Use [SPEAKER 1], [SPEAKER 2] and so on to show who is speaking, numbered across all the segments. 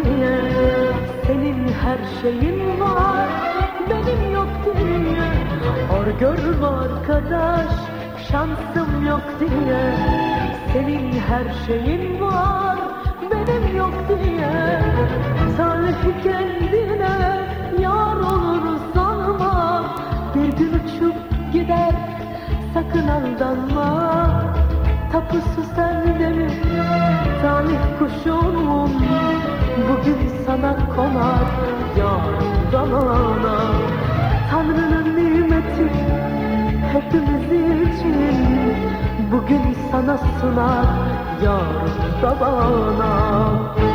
[SPEAKER 1] diye. Senin her şeyin var, benim yok diye. Or görme arkadaş, şansım yok diye. Senin her şeyin var, benim yok diye. Talih kendine yar olur sanma. Bir gün uçup gider, sakın aldanma. Tapusu sende mi talih kuşum? Bugün sana konar yarın zamana. Tanrı'nın nimeti hepimiz için. Bugün sana sunar yarın da bana.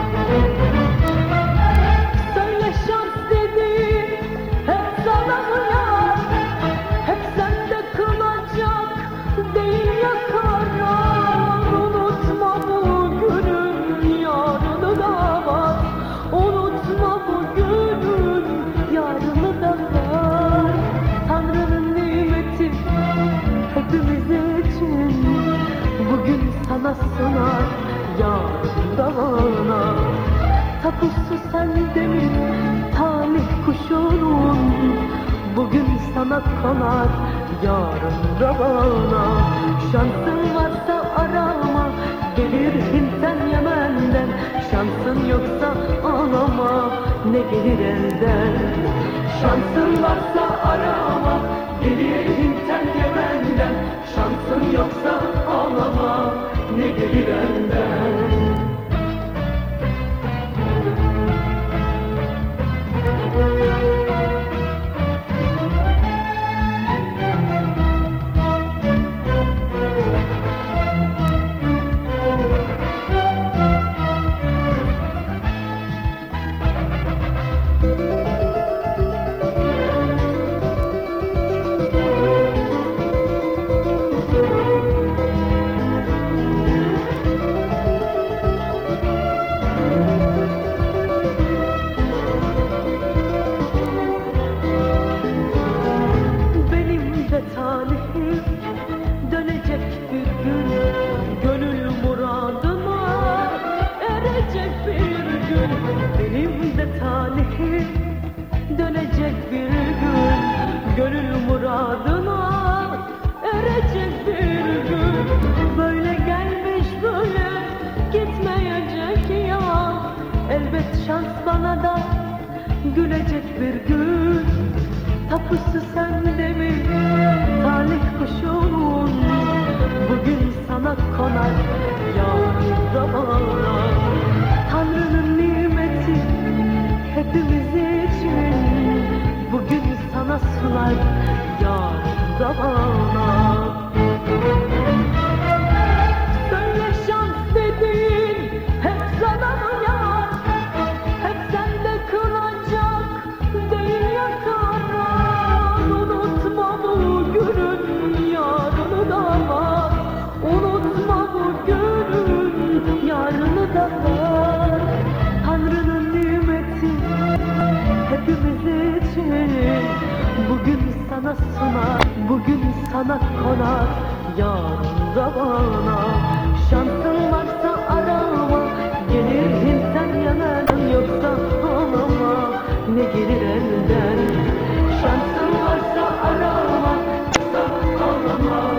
[SPEAKER 1] Söyle şans dediğin hep sana uyar. Hep sende kılacak değil ya karar. Unutma bugünün yarını da var. Unutma bugünün yarını da var. Tanrı'nın nimeti hepimiz için. Bugün sana sunar yarın da bana. Tapusu sende mi talih kuşunun? Bugün sana konar yarın da bana. Şansın varsa arama, gelir Hint'ten Yemen'den. Şansın yoksa ağlama, ne gelir elden. Şansın varsa arama, gelir Hint'ten Yemen'den. Şansın yoksa ağlama, ne gelir elden. Talihim dönecek bir gün, gönül muradına erecek bir gün. Benim de talihim dönecek bir gün, gönül muradına erecek bir gün. Böyle gelmiş böyle gitmeyecek ya, elbet şans bana da gülecek bir gün. Tapusu sende mi talih kuşun? Bugün sana konar yarın da bana. Tanrı'nın nimeti hepimiz için. Bugün sana sunar yarın da bana. Söyle şans dediğin hep sana uyar. Hep sende kılacak değil ya karar. Unutma bugünün yarını da var. Unutma bugünün yarını da var. Tanrı'nın nimeti hepimiz için. Bugün sana sunar, bugün sana konar yarın da bana. Şansın var